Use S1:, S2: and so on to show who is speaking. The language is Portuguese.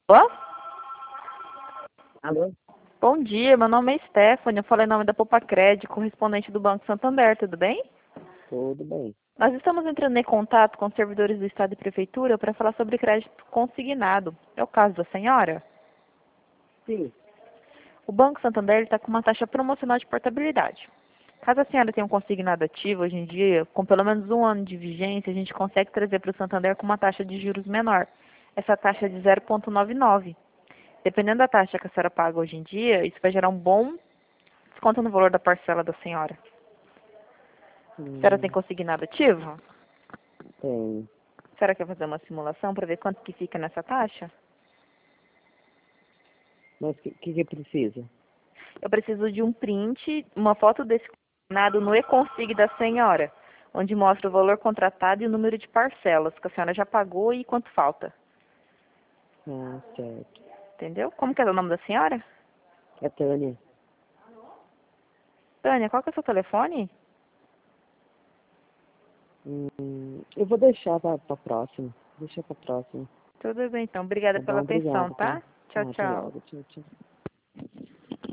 S1: Ó,
S2: Alô?
S1: bom dia, meu nome é Stephanie, eu falei em nome da Popacred, correspondente do Banco Santander, tudo bem?
S2: Tudo bem.
S1: Nós estamos entrando em contato com os servidores do Estado e Prefeitura para falar sobre crédito consignado. É o caso da senhora?
S2: Sim.
S1: O Banco Santander está com uma taxa promocional de portabilidade. Caso a senhora tenha um consignado ativo hoje em dia, com pelo menos um ano de vigência, a gente consegue trazer para o Santander com uma taxa de juros menor. Essa taxa é de 0,99. Dependendo da taxa que a senhora paga hoje em dia, isso vai gerar um bom desconto no valor da parcela da senhora. A senhora tem
S2: Hum,
S1: consignado ativo?
S2: tem.
S1: A senhora quer fazer uma simulação para ver quanto que fica nessa taxa?
S2: Mas o que precisa?
S1: Eu preciso de um print, uma foto desse consignado no e-consig da senhora, onde mostra o valor contratado e o número de parcelas que a senhora já pagou e quanto falta.
S2: Ah, certo.
S1: Entendeu? Como que é o nome da senhora?
S2: É Tânia.
S1: Tânia, qual que é o seu telefone?
S2: Eu vou deixar pra próxima. Deixa pra próxima.
S1: Tudo bem, então. Obrigada
S2: Tá
S1: pela
S2: bom?
S1: atenção,
S2: Obrigado, tá?
S1: tá? Tchau,
S2: Ah, até
S1: tchau.
S2: logo. Tchau, tchau.